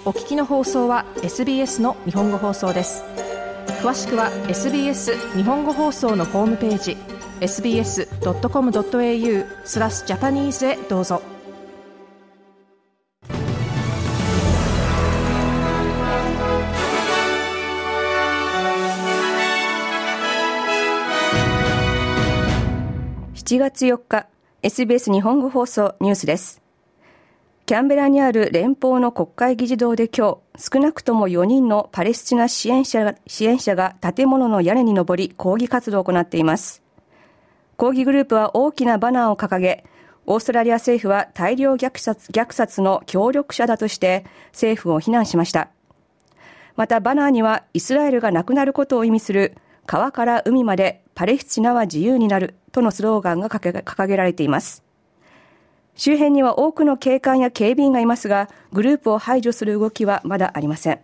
お聞きの放送は SBS の日本語放送です。詳しくは SBS 日本語放送のホームページ sbs.com.au/Japanese へどうぞ。7月4日 SBS 日本語放送ニュースです。キャンベラにある連邦の国会議事堂で今日、少なくとも4人のパレスチナ支援者が建物の屋根に登り抗議活動を行っています。抗議グループは大きなバナーを掲げ、オーストラリア政府は大量虐殺の協力者だとして政府を非難しました。またバナーにはイスラエルがなくなることを意味する川から海までパレスチナは自由になるとのスローガンが掲げられています。周辺には多くの警官や警備員がいますが、グループを排除する動きはまだありません。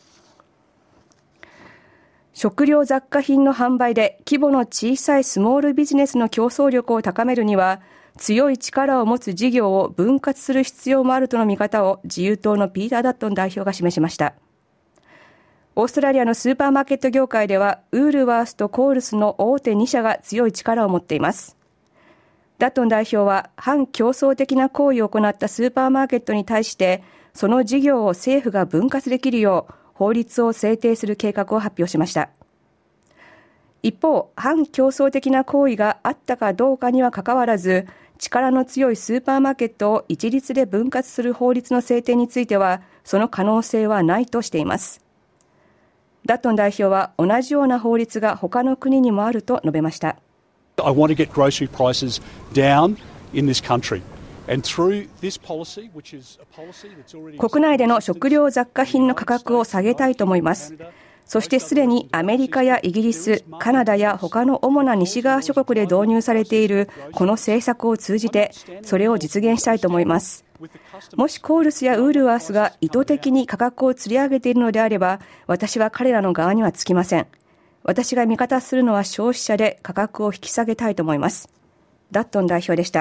食料雑貨品の販売で規模の小さいスモールビジネスの競争力を高めるには、強い力を持つ事業を分割する必要もあるとの見方を自由党のピーター・ダットン代表が示しました。オーストラリアのスーパーマーケット業界では、ウールワースとコールスの大手2社が強い力を持っています。ダットン代表は反競争的な行為を行ったスーパーマーケットに対してその事業を政府が分割できるよう法律を制定する計画を発表しました。一方、反競争的な行為があったかどうかにはかかわらず、力の強いスーパーマーケットを一律で分割する法律の制定についてはその可能性はないとしています。ダットン代表は同じような法律が他の国にもあると述べました。 I want to get grocery prices down in this country. And through this policy, which is a policy that's already... 国内での食料雑貨品の価格を下げたいと思います。そしてすでにアメリカやイギリス、カナダや他の主な西側諸国で導入されているこの政策を通じてそれを実現したいと思います。もしコールスやウールワースが意図的に価格を吊り上げているのであれば、私は彼らの側にはつきません。私が味方するのは消費者で価格を引き下げたいと思います。ダットン代表でした。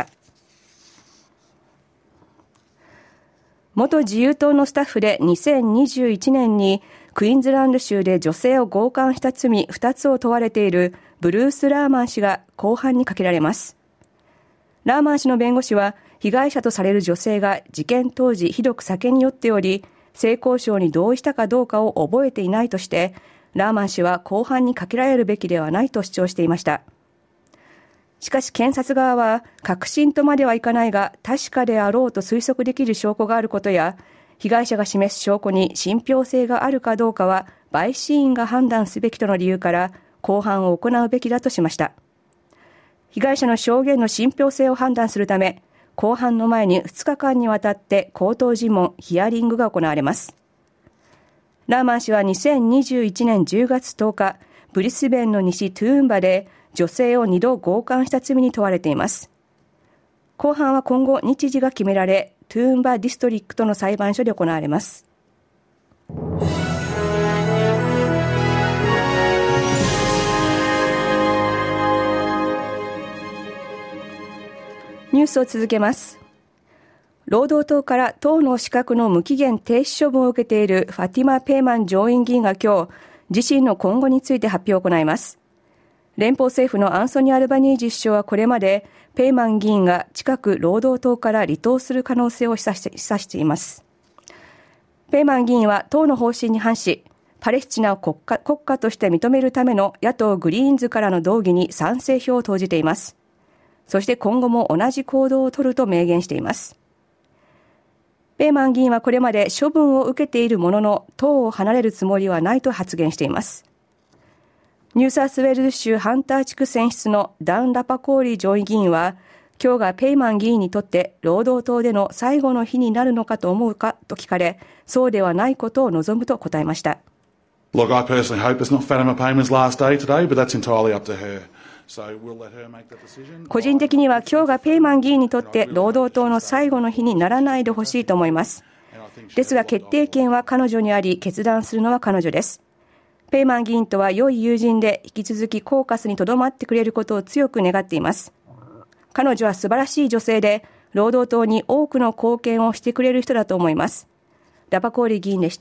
元自由党のスタッフで2021年にクイーンズランド州で女性を強姦した罪2つを問われているブルース・ラーマン氏が公判にかけられます。ラーマン氏の弁護士は被害者とされる女性が事件当時ひどく酒に酔っており、性交渉に同意したかどうかを覚えていないとして、ラーマン氏は公判にかけられるべきではないと主張していました。しかし検察側は確信とまではいかないが確かであろうと推測できる証拠があることや、被害者が示す証拠に信憑性があるかどうかは陪審員が判断すべきとの理由から公判を行うべきだとしました。被害者の証言の信憑性を判断するため、公判の前に2日間にわたって口頭尋問・ヒアリングが行われます。ラーマン氏は2021年10月10日、ブリスベンの西トゥーンバで女性を2度強姦した罪に問われています。公判は今後日時が決められ、トゥーンバディストリックトの裁判所で行われます。ニュースを続けます。労働党から党の資格の無期限停止処分を受けているファティマ・ペーマン上院議員が今日、自身の今後について発表を行います。連邦政府のアンソニー・アルバニージ首相はこれまで、ペーマン議員が近く労働党から離党する可能性を示唆しています。ペーマン議員は党の方針に反し、パレスチナを国家として認めるための野党グリーンズからの動議に賛成票を投じています。そして今後も同じ行動を取ると明言しています。ペーマン議員はこれまで処分を受けているものの、党を離れるつもりはないと発言しています。ニューサウスウェールズ州ハンター地区選出のダン・ラパコーリー上院議員は、今日がペーマン議員にとって労働党での最後の日になるのかと思うかと聞かれ、そうではないことを望むと答えました。 Look, I personally hope it's not Fatima Payman's last day today, but that's entirely up to her. 個人的には今日がペーマン議員にとって労働党の最後の日にならないでほしいと思います。ですが決定権は彼女にあり、決断するのは彼女です。ペーマン議員とは良い友人で、引き続きコーカスに留まってくれることを強く願っています。彼女は素晴らしい女性で、労働党に多くの貢献をしてくれる人だと思います。 ラパコーリ議員でした。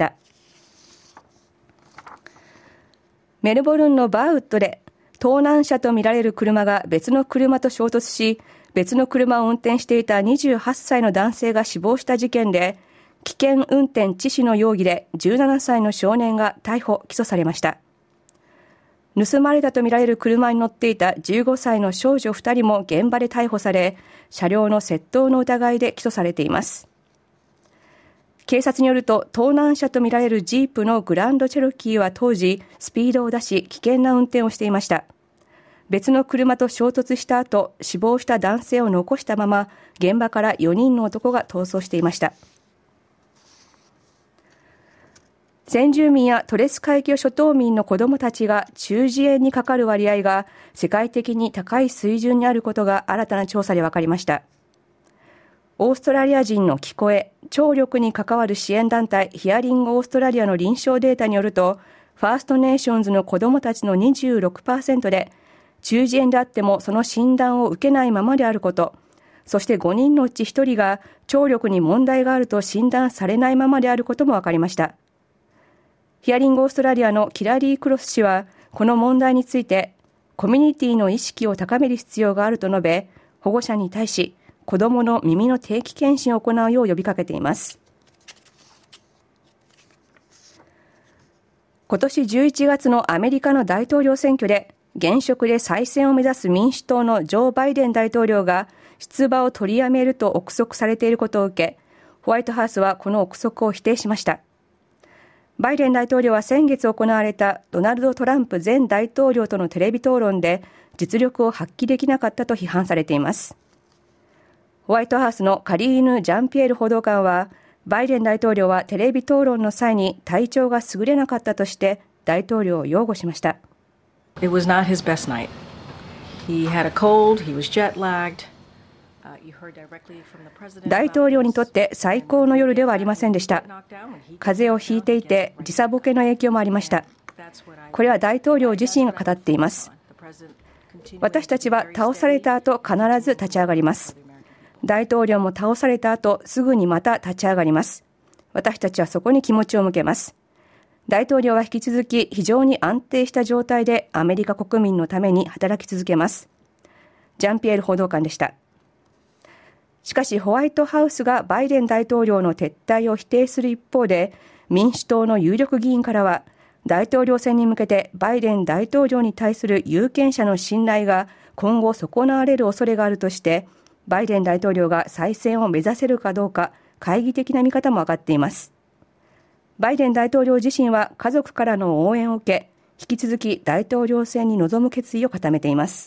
メルボルンのバーウッドで盗難車とみられる車が別の車と衝突し、別の車を運転していた28歳の男性が死亡した事件で、危険運転致死の容疑で17歳の少年が逮捕・起訴されました。盗まれたとみられる車に乗っていた15歳の少女2人も現場で逮捕され、車両の窃盗の疑いで起訴されています。警察によると、盗難車とみられるジープのグランドチェロキーは当時スピードを出し危険な運転をしていました。別の車と衝突した後、死亡した男性を残したまま現場から4人の男が逃走していました。先住民やトレス海峡諸島民の子どもたちが中耳炎にかかる割合が世界的に高い水準にあることが新たな調査で分かりました。オーストラリア人の聞こえ、聴力に関わる支援団体ヒアリングオーストラリアの臨床データによると、ファーストネーションズの子どもたちの 26% で中耳炎であってもその診断を受けないままであること、そして5人のうち1人が聴力に問題があると診断されないままであることも分かりました。ヒアリングオーストラリアのキラリー・クロス氏は、この問題についてコミュニティの意識を高める必要があると述べ、保護者に対し子どもの耳の定期検診を行うよう呼びかけています。今年11月のアメリカの大統領選挙で現職で再選を目指す民主党のジョー・バイデン大統領が出馬を取りやめると憶測されていることを受け、ホワイトハウスはこの憶測を否定しました。バイデン大統領は先月行われたドナルド・トランプ前大統領とのテレビ討論で実力を発揮できなかったと批判されています。ホワイトハウスのカリーヌ・ジャンピエール報道官は、バイデン大統領はテレビ討論の際に体調が優れなかったとして大統領を擁護しました。 It was not his best night. He had a cold, he was jet lagged. 大統領にとって最高の夜ではありませんでした。風邪をひいていて時差ボケの影響もありました。これは大統領自身が語っています。私たちは倒された後必ず立ち上がります。大統領も倒された後すぐにまた立ち上がります。私たちはそこに気持ちを向けます。大統領は引き続き非常に安定した状態でアメリカ国民のために働き続けます。ジャンピエール報道官でした。しかしホワイトハウスがバイデン大統領の撤退を否定する一方で、民主党の有力議員からは大統領選に向けてバイデン大統領に対する有権者の信頼が今後損なわれる恐れがあるとして、バイデン大統領が再選を目指せるかどうか懐疑的な見方も上がっています。バイデン大統領自身は家族からの応援を受け、引き続き大統領選に臨む決意を固めています。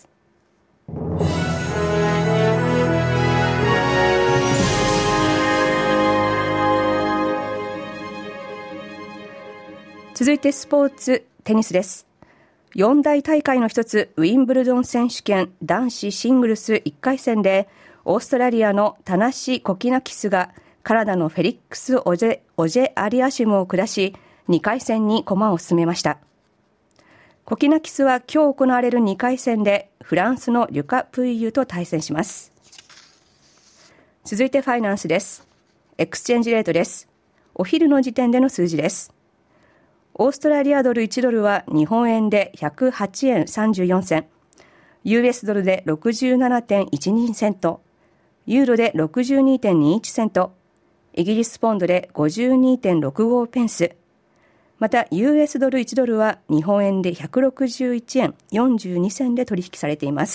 続いてスポーツ、テニスです。四大大会の一つウィンブルドン選手権男子シングルス1回戦で、オーストラリアのタナシ・コキナキスがカナダのフェリックス・オジェアリアシムを下し、2回戦に駒を進めました。コキナキスは今日行われる2回戦でフランスのリュカ・プイユと対戦します。続いてファイナンスです。エクスチェンジレートです。お昼の時点での数字です。オーストラリアドル1ドルは日本円で108円34銭、US ドルで 67.12 セント、ユーロで 62.21 セント、イギリスポンドで 52.65 ペンス、また US ドル1ドルは日本円で161円42銭で取引されています。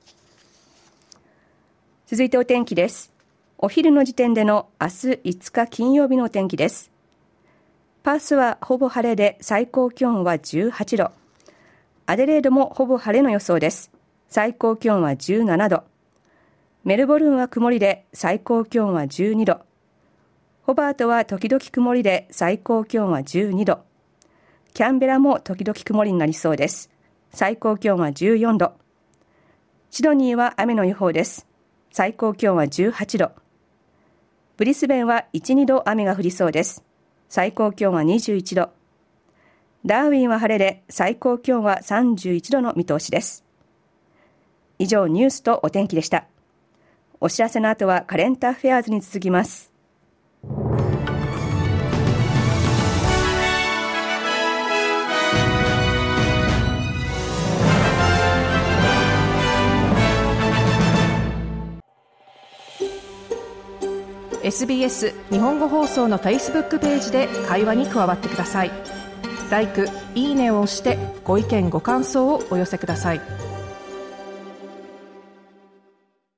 続いてお天気です。お昼の時点での明日5日金曜日のお天気です。パースはほぼ晴れで最高気温は18度。アデレードもほぼ晴れの予想です。最高気温は17度。メルボルンは曇りで最高気温は12度。ホバートは時々曇りで最高気温は12度。キャンベラも時々曇りになりそうです。最高気温は14度。シドニーは雨の予報です。最高気温は18度。ブリスベンは 1,2 度雨が降りそうです。最高気温は21度。ダーウィンは晴れで最高気温は31度の見通しです。以上、ニュースとお天気でした。お知らせの後はカレントアフェアーズに続きます。 SBS 日本語放送の Facebook ページで会話に加わってください。LIKE、いいねを押してご意見ご感想をお寄せください。